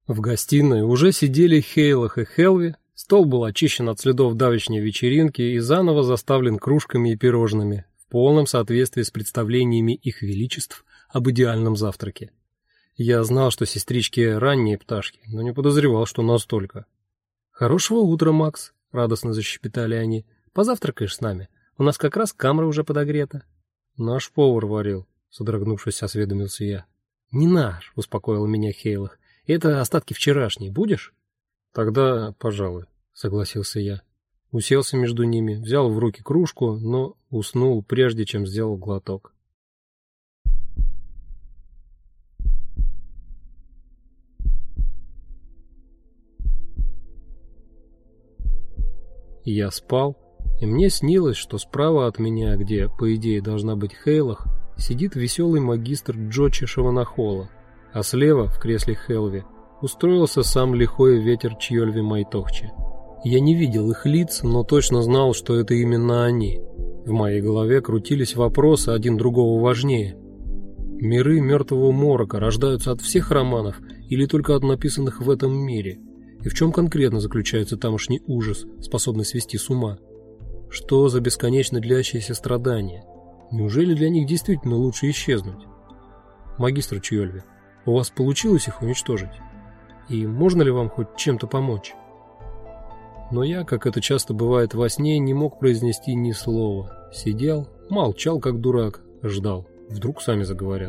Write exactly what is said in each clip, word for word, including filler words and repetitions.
В гостиной уже сидели Хейлах и Хелви, стол был очищен от следов давешней вечеринки и заново заставлен кружками и пирожными, в полном соответствии с представлениями их величеств об идеальном завтраке. Я знал, что сестрички ранние пташки, но не подозревал, что настолько. «Хорошего утра, Макс!» — радостно защебетали они. «Позавтракаешь с нами? У нас как раз камера уже подогрета». «Наш повар варил», — содрогнувшись, осведомился я. «Не наш», — успокоил меня Хейлах. «Это остатки вчерашней. Будешь?» «Тогда, пожалуй», — согласился я. Уселся между ними, взял в руки кружку, но уснул, прежде чем сделал глоток. Я спал, и мне снилось, что справа от меня, где, по идее, должна быть Хейлах, сидит веселый магистр Джочи Шаванахола, а слева, в кресле Хелви, устроился сам лихой ветер Чьёльви Майтохчи. Я не видел их лиц, но точно знал, что это именно они. В моей голове крутились вопросы, один другого важнее. Миры мертвого морока рождаются от всех романов или только от написанных в этом мире? И в чем конкретно заключается тамошний ужас, способный свести с ума? Что за бесконечно длящееся страдание? Неужели для них действительно лучше исчезнуть? Магистр Чьёльви, у вас получилось их уничтожить? И можно ли вам хоть чем-то помочь? Но я, как это часто бывает во сне, не мог произнести ни слова. Сидел, молчал как дурак, ждал. Вдруг сами заговорят.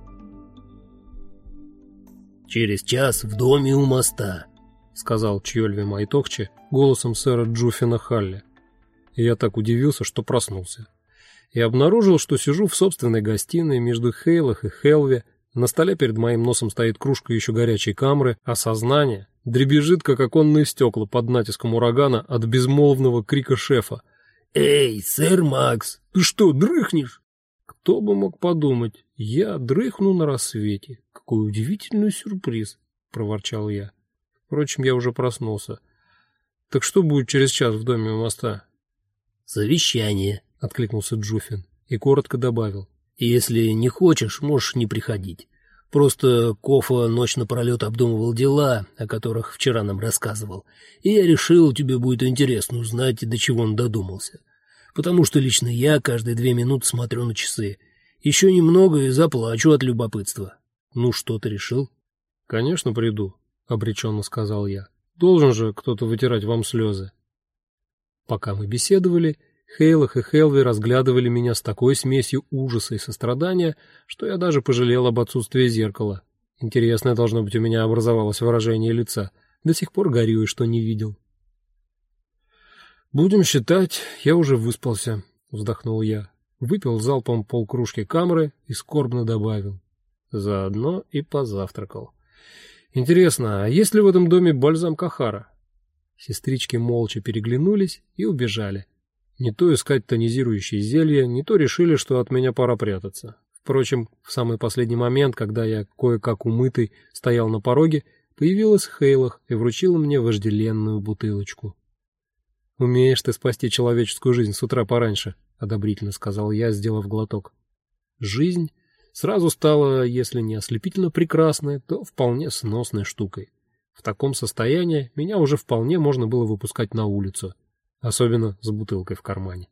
«Через час в доме у моста», — сказал Чьёльви Майтохчи голосом сэра Джуффина Халли. И я так удивился, что проснулся. И обнаружил, что сижу в собственной гостиной между Хейлах и Хелви. На столе перед моим носом стоит кружка еще горячей камры, а сознание дребезжит, как оконные стекла под натиском урагана от безмолвного крика шефа. «Эй, сэр Макс, ты что, дрыхнешь?» Кто бы мог подумать, я дрыхну на рассвете. Какой удивительный сюрприз, проворчал я. Впрочем, я уже проснулся. Так что будет через час в доме у моста? Совещание, откликнулся Джуффин и коротко добавил. Если не хочешь, можешь не приходить. Просто Кофа ночь напролет обдумывал дела, о которых вчера нам рассказывал, и я решил, тебе будет интересно узнать, до чего он додумался. Потому что лично я каждые две минуты смотрю на часы. Еще немного и заплачу от любопытства. Ну, что ты решил? — Конечно, приду, — обреченно сказал я. — Должен же кто-то вытирать вам слезы. Пока мы беседовали, Хейлах и Хелви разглядывали меня с такой смесью ужаса и сострадания, что я даже пожалел об отсутствии зеркала. Интересное должно быть у меня образовалось выражение лица. До сих пор горюю, что не видел. «Будем считать, я уже выспался», — вздохнул я. Выпил залпом полкружки камры и скорбно добавил. Заодно и позавтракал. «Интересно, а есть ли в этом доме бальзам Кахара?» Сестрички молча переглянулись и убежали. Не то искать тонизирующие зелья, не то решили, что от меня пора прятаться. Впрочем, в самый последний момент, когда я, кое-как умытый, стоял на пороге, появилась Хейлах и вручила мне вожделенную бутылочку. «Умеешь ты спасти человеческую жизнь с утра пораньше», — одобрительно сказал я, сделав глоток. Жизнь сразу стала, если не ослепительно прекрасной, то вполне сносной штукой. В таком состоянии меня уже вполне можно было выпускать на улицу, особенно с бутылкой в кармане.